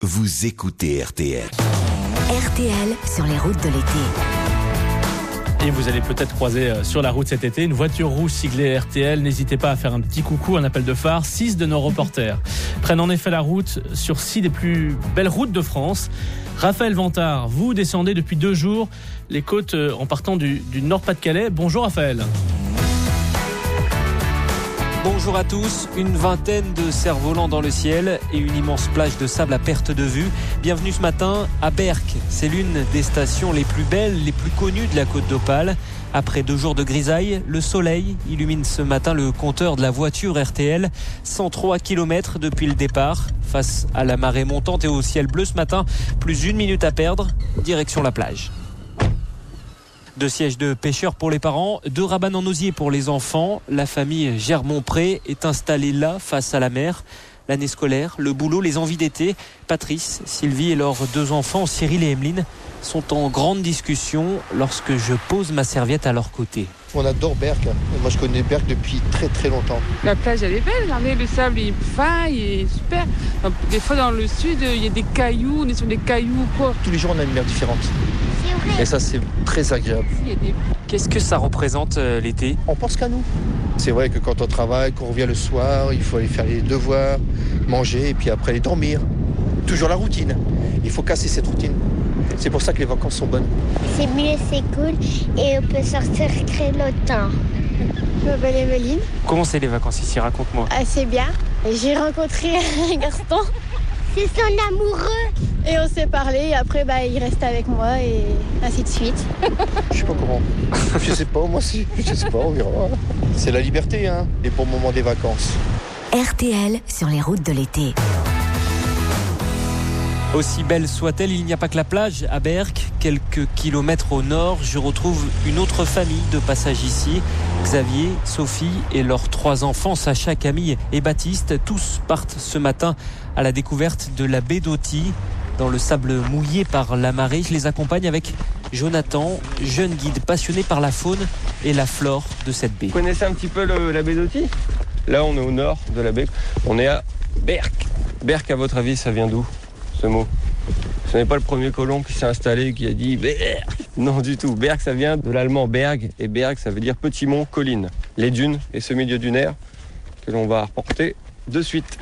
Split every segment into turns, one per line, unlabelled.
Vous écoutez RTL.
RTL sur les routes de l'été.
Et vous allez peut-être croiser sur la route cet été une voiture rouge siglée RTL. N'hésitez pas à faire un petit coucou, un appel de phare. 6 de nos reporters prennent en effet la route sur 6 des plus belles routes de France. Raphaël Vantard, vous descendez depuis 2 jours les côtes en partant du Nord-Pas-de-Calais. Bonjour Raphaël.
Bonjour à tous, une vingtaine de cerfs-volants dans le ciel et une immense plage de sable à perte de vue. Bienvenue ce matin à Berck. C'est l'une des stations les plus belles, les plus connues de la Côte d'Opale. Après 2 jours de grisaille, le soleil illumine ce matin le compteur de la voiture RTL. 103 km depuis le départ. Face à la marée montante et au ciel bleu ce matin, plus d'1 minute à perdre, direction la plage. 2 sièges de pêcheurs pour les parents, 2 rabanes en osier pour les enfants. La famille Germont-Pré est installée là, face à la mer. L'année scolaire, le boulot, les envies d'été. Patrice, Sylvie et leurs 2 enfants, Cyril et Emeline, sont en grande discussion lorsque je pose ma serviette à leur côté.
On adore Berck. Moi, je connais Berck depuis très très longtemps.
La plage, elle est belle. Regardez, le sable, il est fin, il est super. Des fois, dans le sud, il y a des cailloux. On est sur des cailloux ou quoi.
Tous les jours, on a une mer différente. Et ça, c'est très agréable.
Qu'est-ce que ça représente l'été ?
On pense qu'à nous. C'est vrai que quand on travaille, qu'on revient le soir, il faut aller faire les devoirs, manger et puis après aller dormir. Toujours la routine. Il faut casser cette routine. C'est pour ça que les vacances sont bonnes.
C'est mieux, c'est cool et on peut sortir très longtemps.
Je m'appelle Emeline.
Comment c'est les vacances ici ? Raconte-moi.
Assez bien. J'ai rencontré un garçon.
C'est son amoureux.
Et on s'est parlé et après il reste avec moi et ainsi de suite.
Je sais pas comment. Je sais pas, moi aussi. Je sais pas, on verra. C'est la liberté, les bons moments des vacances.
RTL sur les routes de l'été.
Aussi belle soit-elle, il n'y a pas que la plage à Berck. Quelques kilomètres au nord, je retrouve une autre famille de passage ici. Xavier, Sophie et leurs 3 enfants, Sacha, Camille et Baptiste. Tous partent ce matin à la découverte de la baie d'Authie. Dans le sable mouillé par la marée, je les accompagne avec Jonathan, jeune guide passionné par la faune et la flore de cette baie.
Vous connaissez un petit peu la baie d'Authie ? Là, on est au nord de la baie. On est à Berck. Berck, à votre avis, ça vient d'où ? Ce mot. Ce n'est pas le premier colon qui s'est installé et qui a dit Berck. Non du tout. Berck, ça vient de l'allemand Berg et Berg, ça veut dire petit mont, colline. Les dunes et ce milieu dunaire que l'on va reporter de suite.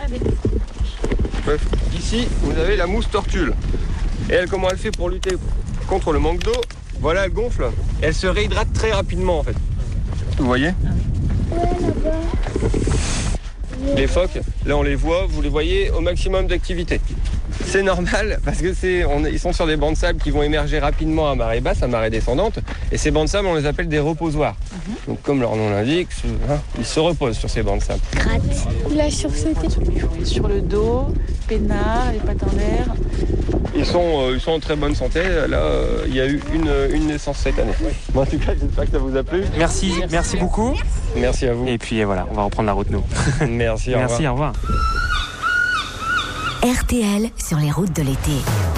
Ici, vous avez la mousse tortule. Et elle, comment elle fait pour lutter contre le manque d'eau ? Voilà, elle gonfle. Elle se réhydrate très rapidement en fait. Vous voyez ?
Ouais, là-bas.
Les phoques, là on les voit, vous les voyez au maximum d'activité. C'est normal parce que ils sont sur des bancs de sable qui vont émerger rapidement à marée basse, à marée descendante. Et ces bancs de sable, on les appelle des reposoirs. Donc comme leur nom l'indique, ils se reposent sur ces bancs de sable.
Gratte.
La sursauter.
Sur le dos, peinard, les pattes en l'air.
Ils sont en très bonne santé. Là, il y a eu une naissance cette année. Bon, en tout cas, j'espère que ça vous a plu.
Merci beaucoup.
Merci à vous.
Et puis voilà, on va reprendre la route nous.
Merci, au revoir.
RTL sur les routes de l'été.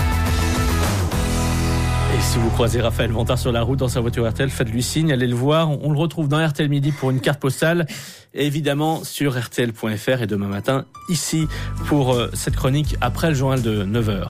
Et si vous croisez Raphaël Vantard sur la route dans sa voiture RTL, faites-lui signe, allez le voir. On le retrouve dans RTL Midi pour une carte postale. Et évidemment sur RTL.fr et demain matin ici pour cette chronique après le journal de 9h.